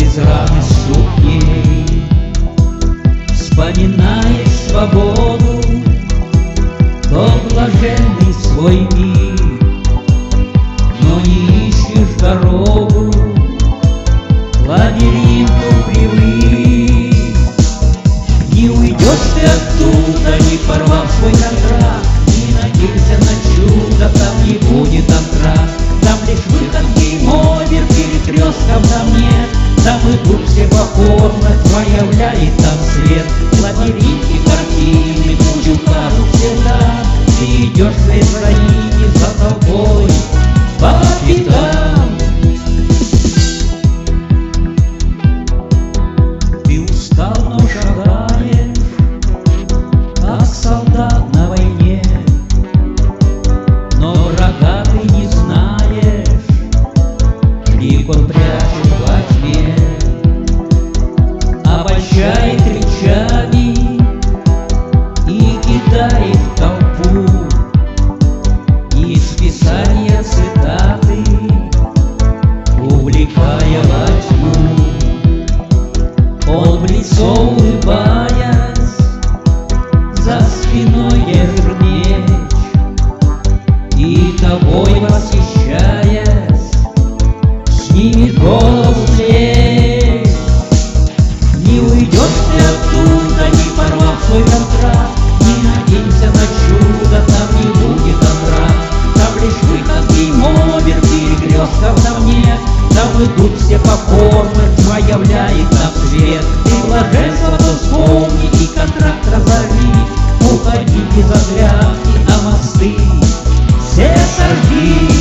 из раны сухей. Вспоминаешь свободу, тот блаженный свой миг, но не ищешь дорогу к лабиринту привык. Не уйдешь ты оттуда, не порвав свой контракт, не надейся на чудо, там не будет антракт. Там лишь выход гейм-овер, перекрестков там нет. Там идут все покорно, проявляет там свет. В лабиринте картины путь укажут всегда. Ты идешь вслед брони за толпой по пятам. Ты устал, но шагаешь, как солдат на войне, но врага ты не знаешь, лик он прячет во тьме. Обольщает речами и кидает в толпу из писания цитаты, увлекая во тьму. Он в лицо улыбаясь, за спиной держит меч, и тобой восхищаясь, снимет голову с плеч. Не уйдешь ты оттуда, не порвав свой контракт, не надейся на чудо, там не будет антракт. Там лишь выход гейм-овер, перекрестков там нет. Там идут все покорно, тьма являет нам свет. Ты блаженство вспомни и контракт разорви, уходи без оглядки, а мосты все сорви.